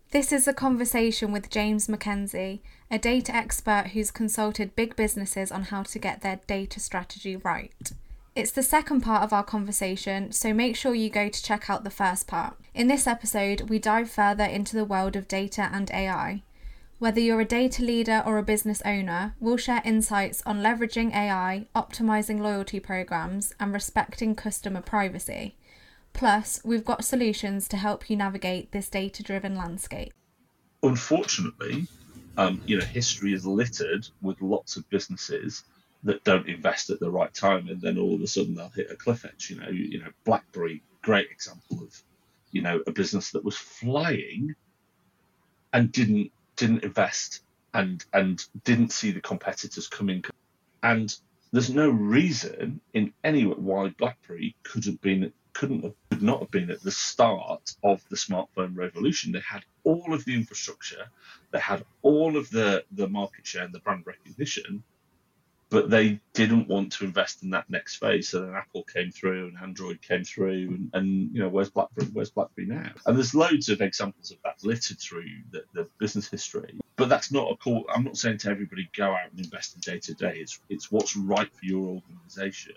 This is a conversation with James Mackenzie, a data expert who's consulted big businesses on how to get their data strategy right. It's the second part of our conversation, so make sure you go to check out the first part. In this episode, we dive further into the world of data and AI. Whether you're a data leader or a business owner, we'll share insights on leveraging AI, optimizing loyalty programs, and respecting customer privacy. Plus, we've got solutions to help you navigate this data-driven landscape. Unfortunately, history is littered with lots of businesses that don't invest at the right time, and then all of a sudden they'll hit a cliff edge. BlackBerry, great example of, a business that was flying and didn't invest and didn't see the competitors coming. And there's no reason in any way why BlackBerry could not have been at the start of the smartphone revolution. They had all of the infrastructure, they had all of the market share and the brand recognition, but they didn't want to invest in that next phase. So then Apple came through and Android came through, and where's BlackBerry? Where's BlackBerry now? And there's loads of examples of that littered through the business history. But that's not a call. I'm not saying to everybody go out and invest in day to day. It's what's right for your organisation,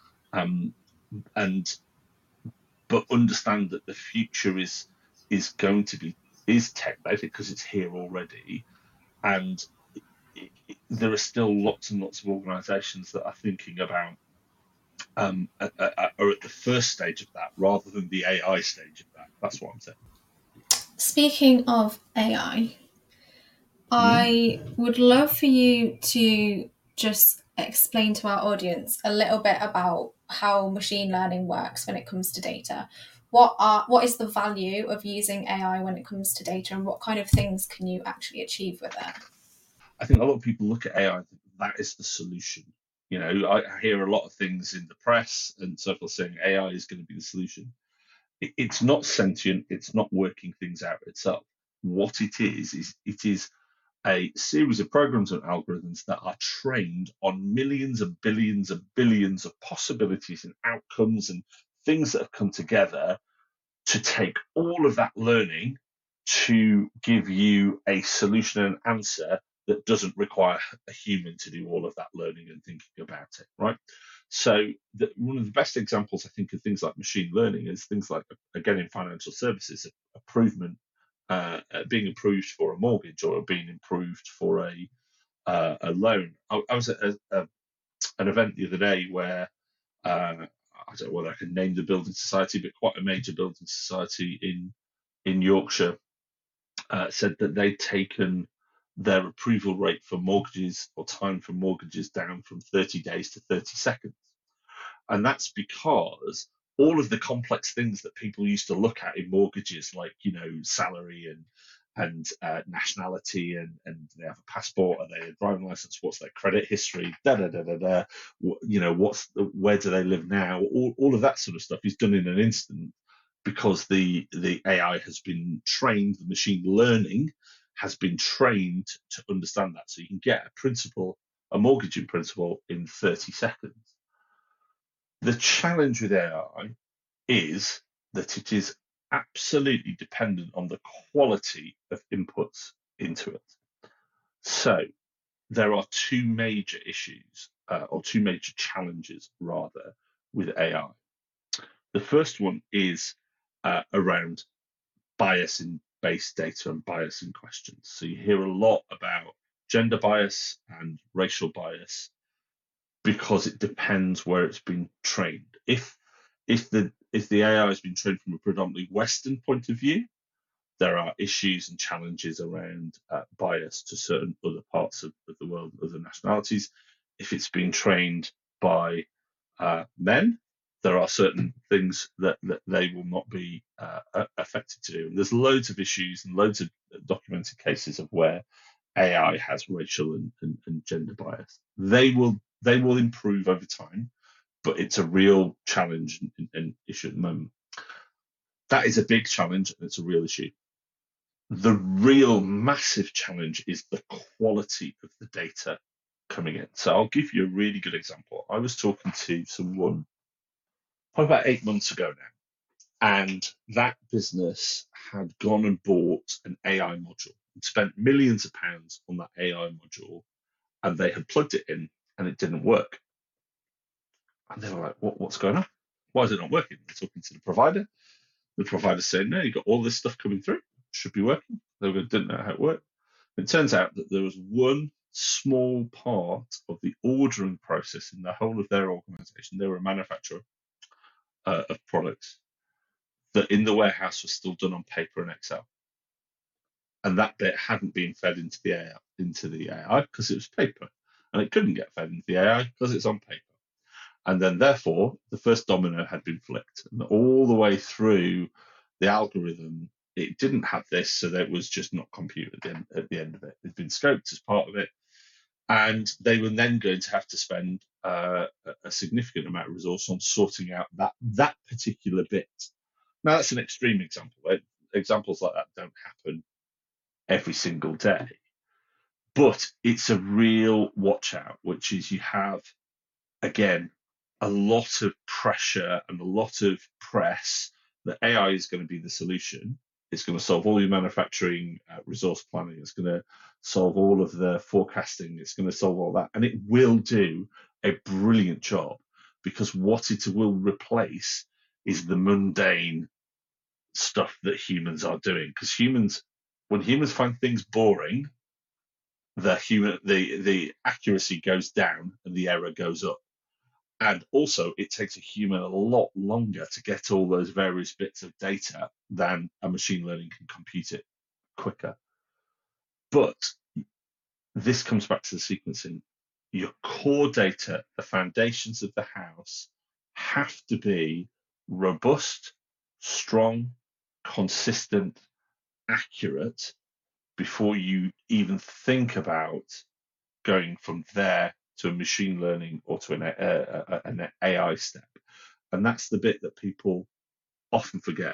and but understand that the future is going to be tech led because it's here already, and there are still lots and lots of organisations that are thinking about are at the first stage of that rather than the AI stage of that. That's what I'm saying. Speaking of AI, I would love for you to just explain to our audience a little bit about how machine learning works when it comes to data. What is the value of using AI when it comes to data, and what kind of things can you actually achieve with it? I think a lot of people look at AI and think that is the solution. I hear a lot of things in the press and so forth saying AI is going to be the solution. It's not sentient. It's not working things out itself. What it is it is a series of programs and algorithms that are trained on millions and billions of possibilities and outcomes and things that have come together to take all of that learning to give you a solution and answer that doesn't require a human to do all of that learning and thinking about it, right? So one of the best examples, I think, of things like machine learning is things like, again, in financial services, improvement, being approved for a mortgage or being approved for a loan. I was at an event the other day where I don't know whether I can name the building society, but quite a major building society in Yorkshire said that they'd taken their approval rate for mortgages or time for mortgages down from 30 days to 30 seconds. And that's because all of the complex things that people used to look at in mortgages, like, salary and nationality, and they have a passport, are they a driving license, what's their credit history, da da da da da, where do they live now, all of that sort of stuff is done in an instant because the AI has been trained, the machine learning has been trained to understand that. So you can get a mortgage in principle in 30 seconds. The challenge with AI is that it is absolutely dependent on the quality of inputs into it. So there are two major issues, or two major challenges, rather, with AI. The first one is around bias in base data and bias in questions. So you hear a lot about gender bias and racial bias because it depends where it's been trained. If the AI has been trained from a predominantly Western point of view, there are issues and challenges around bias to certain other parts of the world, other nationalities. If it's been trained by men, there are certain things that they will not be affected to do. And there's loads of issues and loads of documented cases of where AI has racial and gender bias. They will improve over time, but it's a real challenge and issue at the moment. That is a big challenge and it's a real issue. The real massive challenge is the quality of the data coming in. So I'll give you a really good example. I was talking to someone probably about 8 months ago now, And that business had gone and bought an AI module and spent millions of pounds on that AI module, and they had plugged it in and it didn't work. And they were like, what's going on? Why is it not working? They're talking to the provider. The provider's saying, no, you've got all this stuff coming through. It should be working. They didn't know how it worked. It turns out that there was one small part of the ordering process in the whole of their organization. They were a manufacturer of products that in the warehouse was still done on paper and Excel. And that bit hadn't been fed into the AI because it was paper. And it couldn't get fed into the AI because it's on paper. And then therefore the first domino had been flicked. And all the way through the algorithm, it didn't have this, so that it was just not computed at the end of it. It'd been scoped as part of it. And they were then going to have to spend a significant amount of resource on sorting out that particular bit. Now, that's an extreme example. Examples like that don't happen every single day. But it's a real watch out, which is you have, again, a lot of pressure and a lot of press that AI is going to be the solution. It's going to solve all your manufacturing resource planning. It's going to solve all of the forecasting. It's going to solve all that. And it will do a brilliant job, because what it will replace is the mundane stuff that humans are doing. Because when humans find things boring, the accuracy goes down and the error goes up. And also, it takes a human a lot longer to get all those various bits of data than a machine learning can compute it quicker. But this comes back to the sequencing. Your core data, the foundations of the house, have to be robust, strong, consistent, accurate before you even think about going from there to a machine learning or to an AI step. And that's the bit that people often forget.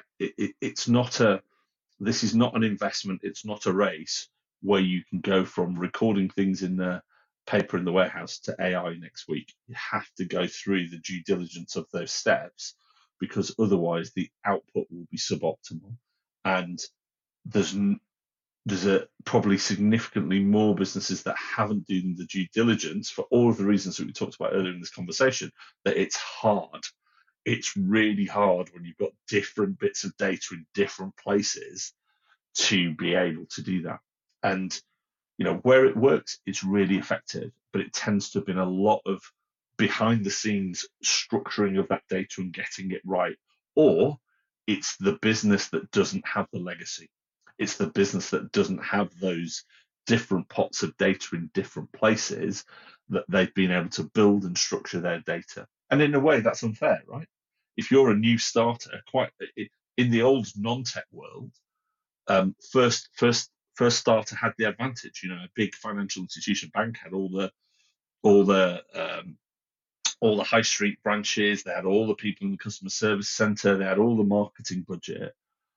This is not an investment. It's not a race where you can go from recording things in the paper in the warehouse to AI next week. You have to go through the due diligence of those steps, because otherwise the output will be suboptimal. And there's probably significantly more businesses that haven't done the due diligence for all of the reasons that we talked about earlier in this conversation, that it's hard. It's really hard when you've got different bits of data in different places to be able to do that. And where it works, it's really effective, but it tends to have been a lot of behind the scenes structuring of that data and getting it right. Or it's the business that doesn't have the legacy. It's the business that doesn't have those different pots of data in different places that they've been able to build and structure their data. And in a way, that's unfair, right? If you're a new starter, in the old non-tech world, first starter had the advantage. A big financial institution bank had all the high street branches. They had all the people in the customer service center. They had all the marketing budget.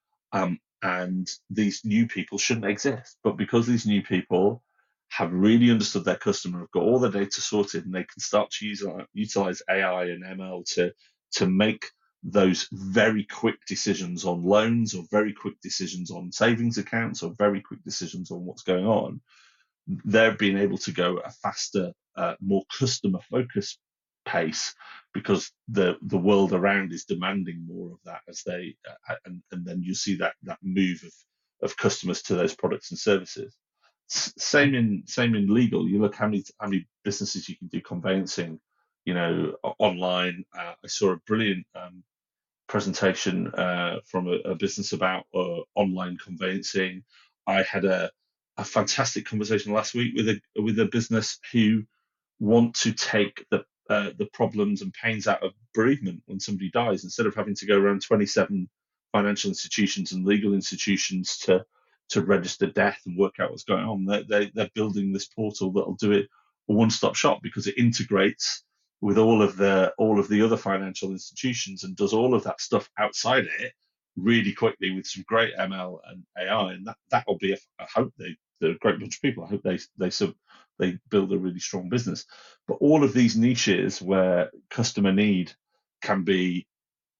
And these new people shouldn't exist. But because these new people have really understood their customer, have got all the data sorted, and they can start to utilize AI and ML to make those very quick decisions on loans, or very quick decisions on savings accounts, or very quick decisions on what's going on, they're being able to go a faster, more customer focused pace, because the world around is demanding more of that as they and then you see that move of customers to those products and services. Same in legal. You look how many businesses you can do conveyancing online. I saw a brilliant presentation from a business about online conveyancing. I had a fantastic conversation last week with a business who want to take the problems and pains out of bereavement when somebody dies, instead of having to go around 27 financial institutions and legal institutions to register death and work out what's going on. They're building this portal that'll do it a one-stop shop, because it integrates with all of the other financial institutions and does all of that stuff outside it really quickly with some great ML and AI. And that will be, I hope they're a great bunch of people. I hope they build a really strong business. But all of these niches where customer need can be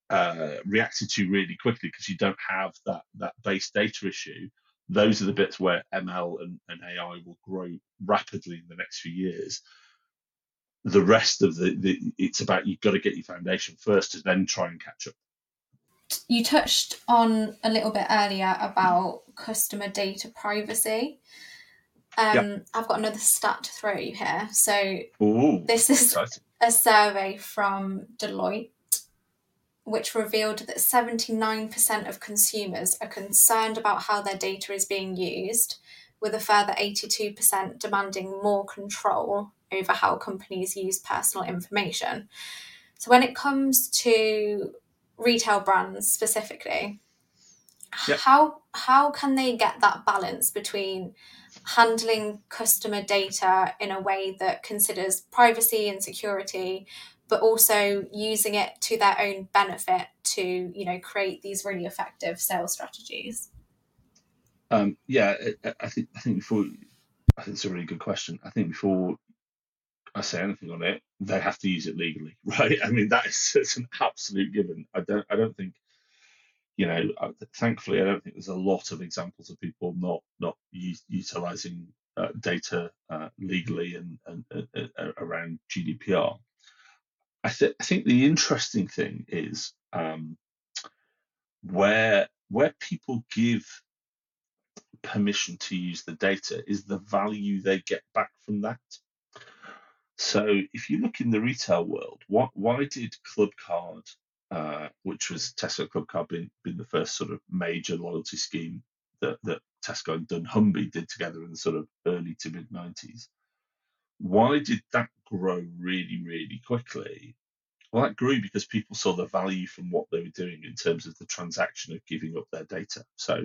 reacted to really quickly because you don't have that base data issue. Those are the bits where ML and AI will grow rapidly in the next few years. The rest of it's about, you've got to get your foundation first to then try and catch up. You touched on a little bit earlier about customer data privacy. Yep. I've got another stat to throw at you here. So Ooh, this is exciting. a survey from Deloitte, which revealed that 79% of consumers are concerned about how their data is being used, with a further 82% demanding more control over how companies use personal information. So when it comes to retail brands specifically, Yep. how can they get that balance between handling customer data in a way that considers privacy and security, but also using it to their own benefit to, create these really effective sales strategies? Yeah, I think it's a really good question. I think before I say anything on it, they have to use it legally, right? I mean, it's an absolute given. I don't think, thankfully, I don't think there's a lot of examples of people not utilizing data legally and around GDPR. I think the interesting thing is where people give permission to use the data is the value they get back from that. So if you look in the retail world, why did Clubcard, which was Tesco Clubcard, been the first sort of major loyalty scheme that Tesco and dunnhumby did together in the sort of early to mid 90s? Why did that grow really, really quickly? Well, that grew because people saw the value from what they were doing in terms of the transaction of giving up their data. So,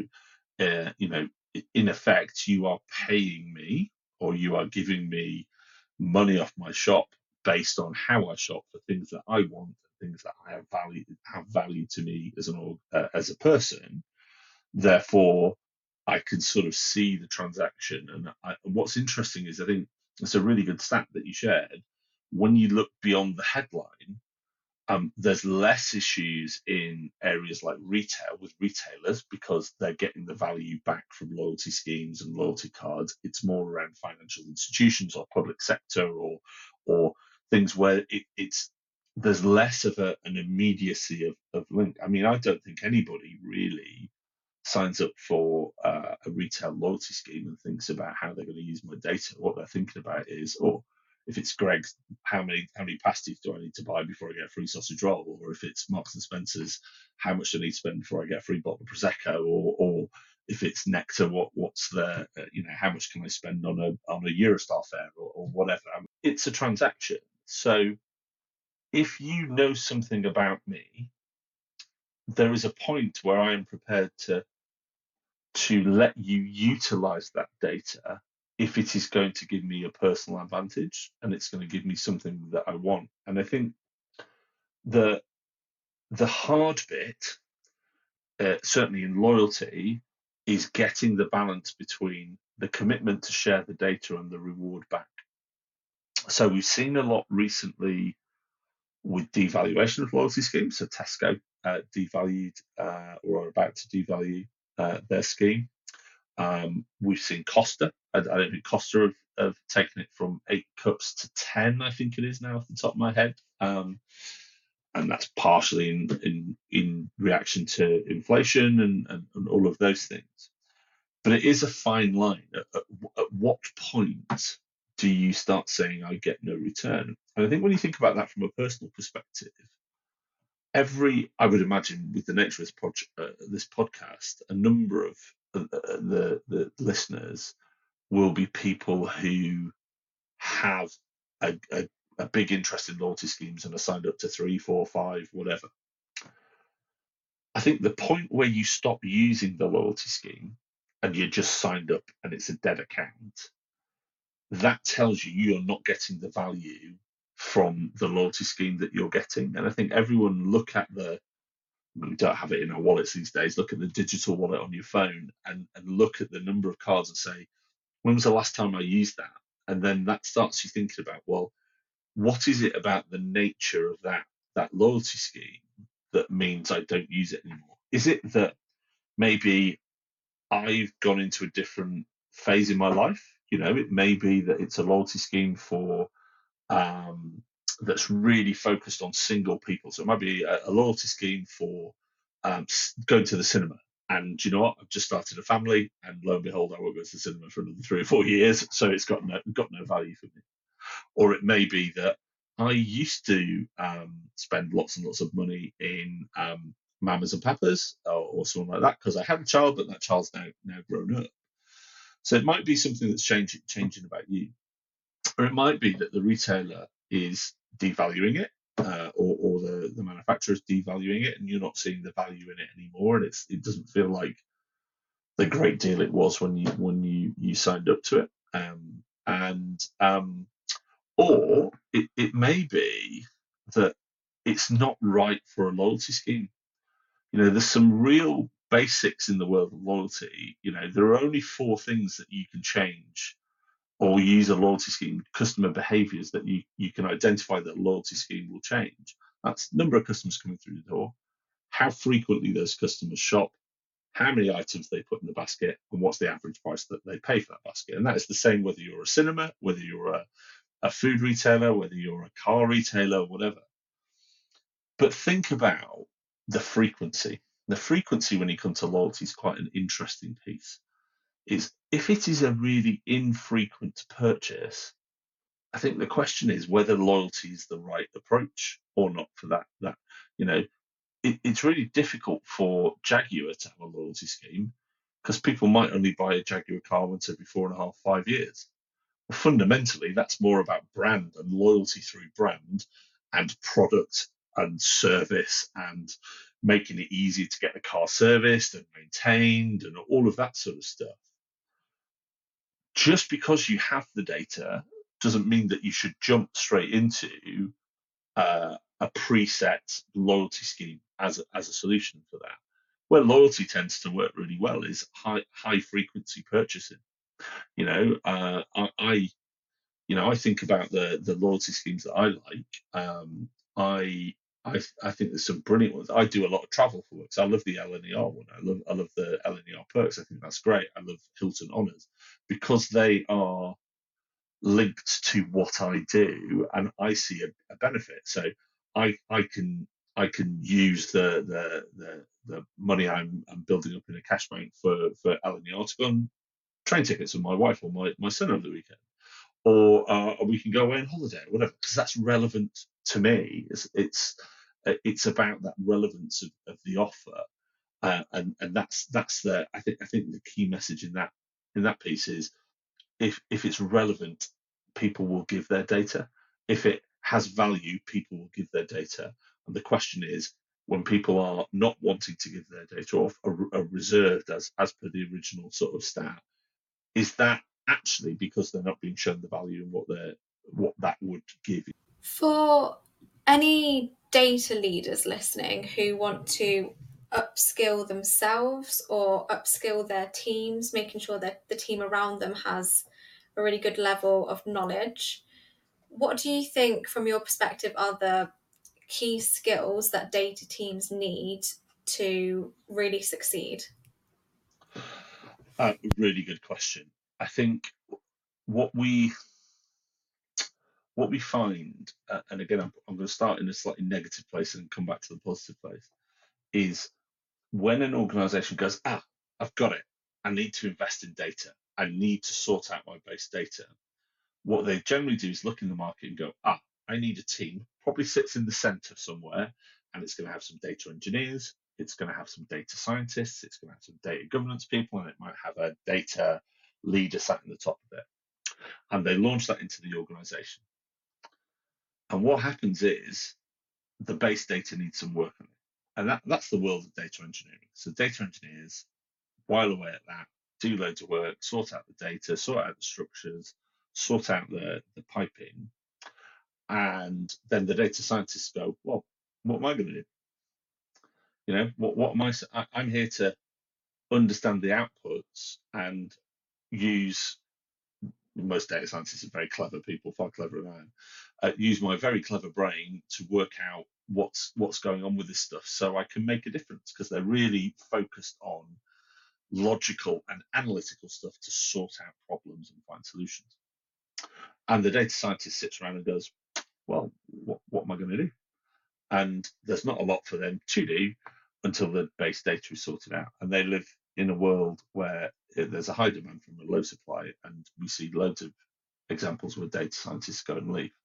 in effect, you are paying me, or you are giving me money off my shop based on how I shop for things that I want, things that I have value to me as a person. Therefore, I can sort of see the transaction. And what's interesting is, I think it's a really good stat that you shared. When you look beyond the headline, there's less issues in areas like retail with retailers because they're getting the value back from loyalty schemes and loyalty cards. It's more around financial institutions or public sector or things where it's there's less of an immediacy of link. I mean, I don't think anybody really signs up for a retail loyalty scheme and thinks about how they're going to use my data. What they're thinking about is, if it's Greg's, how many pasties do I need to buy before I get a free sausage roll? Or if it's Marks and Spencer's, how much do I need to spend before I get a free bottle of prosecco? Or if it's Nectar, what's the how much can I spend on a Eurostar fare or whatever? It's a transaction. So if you know something about me, there is a point where I am prepared to let you utilize that data if it is going to give me a personal advantage and it's going to give me something that I want. And I think the hard bit, certainly in loyalty, is getting the balance between the commitment to share the data and the reward back. So we've seen a lot recently with devaluation of loyalty schemes. So Tesco devalued or are about to devalue their scheme. We've seen Costa. I don't think Costa have taken it from 8 cups to 10, I think it is now off the top of my head. And that's partially in reaction to inflation and all of those things. But it is a fine line. At what point do you start saying, I get no return? And I think when you think about that from a personal perspective, I would imagine with the nature of this podcast, a number of the listeners will be people who have a big interest in loyalty schemes and are signed up to 3, 4, 5, whatever. I think the point where you stop using the loyalty scheme and you're just signed up and it's a dead account, that tells you you're not getting the value from the loyalty scheme that you're getting. And I think everyone look at we don't have it in our wallets these days, look at the digital wallet on your phone and look at the number of cards and say, when was the last time I used that? And then that starts you thinking about, well, what is it about the nature of that loyalty scheme that means I don't use it anymore? Is it that maybe I've gone into a different phase in my life? It may be that it's a loyalty scheme for um, that's really focused on single people. So it might be a loyalty scheme for going to the cinema. And you know what? I've just started a family, and lo and behold, I won't go to the cinema for another 3 or 4 years. So it's got no value for me. Or it may be that I used to spend lots and lots of money in Mamas and Papas or something like that because I had a child, but that child's now grown up. So it might be something that's changing about you, or it might be that the retailer is devaluing it, or the manufacturer is devaluing it, and you're not seeing the value in it anymore, and it doesn't feel like the great deal it was when you signed up to it. And Or it may be that it's not right for a loyalty scheme. There's some real basics in the world of loyalty. There are only four things that you can change or use a loyalty scheme, customer behaviors that you can identify that a loyalty scheme will change. That's number of customers coming through the door, how frequently those customers shop, how many items they put in the basket, and what's the average price that they pay for that basket. And that is the same whether you're a cinema, whether you're a food retailer, whether you're a car retailer, whatever. But think about the frequency. The frequency when you come to loyalty is quite an interesting piece. Is if it is a really infrequent purchase, I think the question is whether loyalty is the right approach or not for that. It's really difficult for Jaguar to have a loyalty scheme because people might only buy a Jaguar car once every 4.5, 5 years. Well, fundamentally, that's more about brand and loyalty through brand and product and service and making it easier to get the car serviced and maintained and all of that sort of stuff. Just because you have the data doesn't mean that you should jump straight into a preset loyalty scheme as a solution for that. Where loyalty tends to work really well is high frequency purchasing. I think about the loyalty schemes that I like. I think there's some brilliant ones. I do a lot of travel for work. So I love the LNER one. I love the LNER perks. I think that's great. I love Hilton Honors because they are linked to what I do, and I see a benefit. So I can use the money I'm building up in a cash bank for LNER to go on train tickets with my wife or my son over the weekend, or we can go away on holiday or whatever, because that's relevant to me. It's about that relevance of the offer, and that's the I think the key message in that piece is if it's relevant, people will give their data. If it has value, people will give their data. And the question is, when people are not wanting to give their data or are reserved as per the original sort of stat, is that actually because they're not being shown the value and what that would give you? For any data leaders listening who want to upskill themselves or upskill their teams, making sure that the team around them has a really good level of knowledge, what do you think, from your perspective, are the key skills that data teams need to really succeed? Really good question. I think what we find, and again, I'm going to start in a slightly negative place and come back to the positive place, is when an organization goes, I've got it, I need to invest in data, I need to sort out my base data. What they generally do is look in the market and go, I need a team, probably sits in the center somewhere, and it's going to have some data engineers, it's going to have some data scientists, it's going to have some data governance people, and it might have a data leader sat in the top of it. And they launch that into the organization. And what happens is the base data needs some work on it. And that's the world of data engineering. So data engineers while away at that, do loads of work, sort out the data, sort out the structures, sort out the piping, and then the data scientists go, well, what am I going to do? What am I'm here to understand the outputs and use. Most data scientists are very clever people, far cleverer than I am. Use my very clever brain to work out what's going on with this stuff so I can make a difference, because they're really focused on logical and analytical stuff to sort out problems and find solutions. And the data scientist sits around and goes, well, what am I going to do? And there's not a lot for them to do until the base data is sorted out. And they live in a world where there's a high demand from a low supply, and we see loads of examples where data scientists go and leave.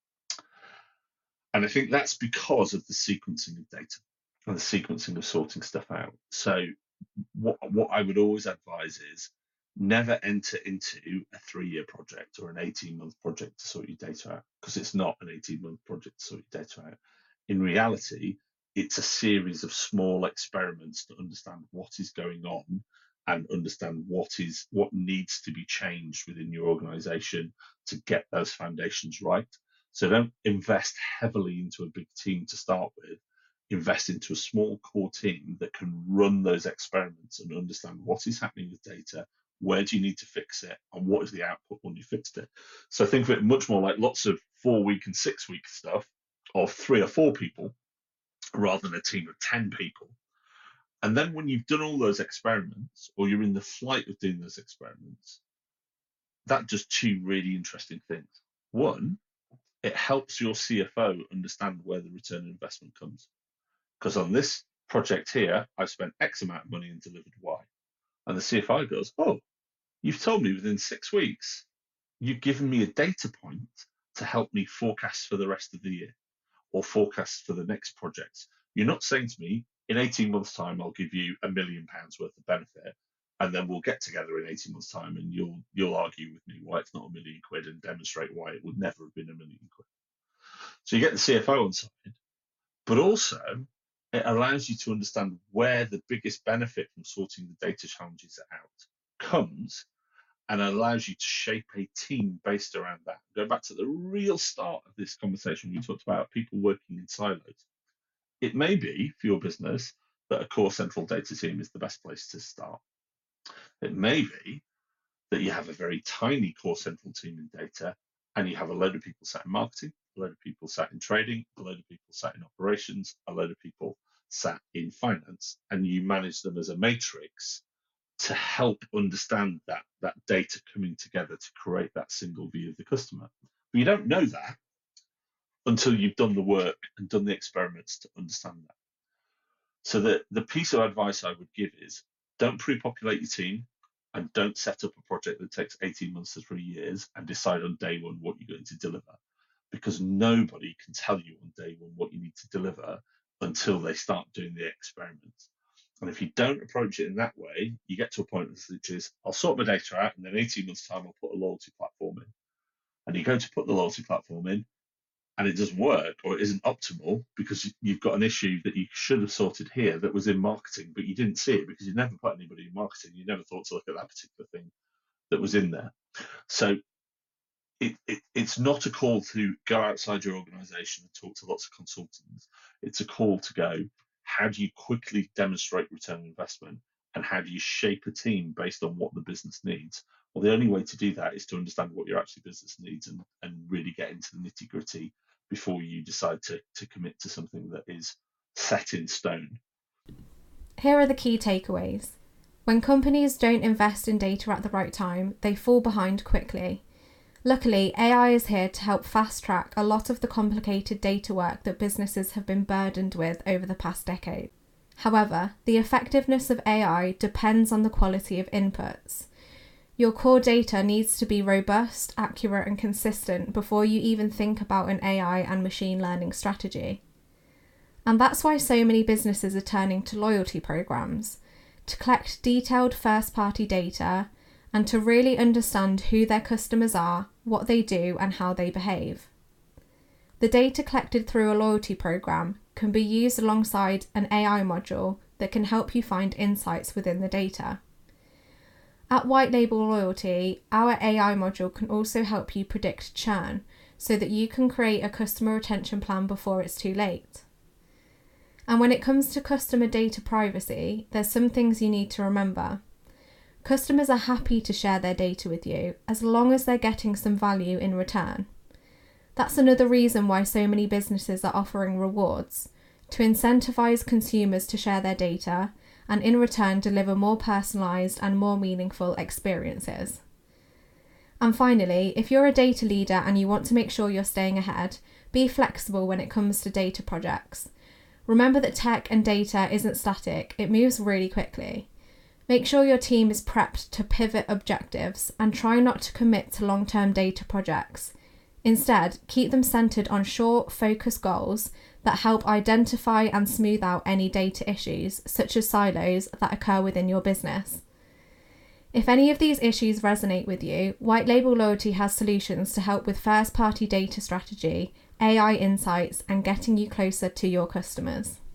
And I think that's because of the sequencing of data and the sequencing of sorting stuff out. So what I would always advise is never enter into a 3-year project or an 18-month project to sort your data out, because it's not an 18-month project to sort your data out. In reality, it's a series of small experiments to understand what is going on and understand what needs to be changed within your organization to get those foundations right. So don't invest heavily into a big team to start with. Invest into a small core team that can run those experiments and understand what is happening with data, where do you need to fix it, and what is the output when you fixed it. So think of it much more like lots of 4-week and 6-week stuff of 3 or 4 people rather than a team of 10 people. And then when you've done all those experiments, or you're in the flight of doing those experiments, that does 2 really interesting things. One, it helps your CFO understand where the return on investment comes. Because on this project here, I've spent X amount of money and delivered Y. And the CFO goes, oh, you've told me within 6 weeks, you've given me a data point to help me forecast for the rest of the year or forecast for the next project. You're not saying to me, in 18 months' time, I'll give you £1 million worth of benefit, and then we'll get together in 18 months' time and you'll argue with me why it's not £1 million and demonstrate why it would never have been £1 million. So you get the CFO on side, but also it allows you to understand where the biggest benefit from sorting the data challenges out comes, and allows you to shape a team based around that. Go back to the real start of this conversation, we talked about people working in silos. It may be for your business that a core central data team is the best place to start. It may be that you have a very tiny core central team in data, and you have a load of people sat in marketing, a load of people sat in trading, a load of people sat in operations, a load of people sat in finance, and you manage them as a matrix to help understand that data coming together to create that single view of the customer. But you don't know that until you've done the work and done the experiments to understand that. So the piece of advice I would give is, don't pre-populate your team, and don't set up a project that takes 18 months to 3 years and decide on day one what you're going to deliver, because nobody can tell you on day one what you need to deliver until they start doing the experiments. And if you don't approach it in that way, you get to a point which is, I'll sort my data out, and then 18 months' time, I'll put a loyalty platform in. And you go to put the loyalty platform in, and it doesn't work, or it isn't optimal, because you've got an issue that you should have sorted here that was in marketing, but you didn't see it because you never put anybody in marketing. You never thought to look at that particular thing that was in there. So it's not a call to go outside your organization and talk to lots of consultants. It's a call to go, how do you quickly demonstrate return on investment, and how do you shape a team based on what the business needs? Well, the only way to do that is to understand what your actual business needs and really get into the nitty gritty before you decide to commit to something that is set in stone. Here are the key takeaways. When companies don't invest in data at the right time, they fall behind quickly. Luckily, AI is here to help fast-track a lot of the complicated data work that businesses have been burdened with over the past decade. However, the effectiveness of AI depends on the quality of inputs. Your core data needs to be robust, accurate, and consistent before you even think about an AI and machine learning strategy. And that's why so many businesses are turning to loyalty programs, to collect detailed first-party data, and to really understand who their customers are, what they do, and how they behave. The data collected through a loyalty program can be used alongside an AI module that can help you find insights within the data. At White Label Loyalty, our AI module can also help you predict churn so that you can create a customer retention plan before it's too late. And when it comes to customer data privacy, there's some things you need to remember. Customers are happy to share their data with you as long as they're getting some value in return. That's another reason why so many businesses are offering rewards, to incentivize consumers to share their data and in return deliver more personalized and more meaningful experiences. And finally, if you're a data leader and you want to make sure you're staying ahead, be flexible when it comes to data projects. Remember that tech and data isn't static, it moves really quickly. Make sure your team is prepped to pivot objectives and try not to commit to long-term data projects. Instead, keep them centered on short, focused goals that help identify and smooth out any data issues, such as silos that occur within your business. If any of these issues resonate with you, White Label Loyalty has solutions to help with first-party data strategy, AI insights, and getting you closer to your customers.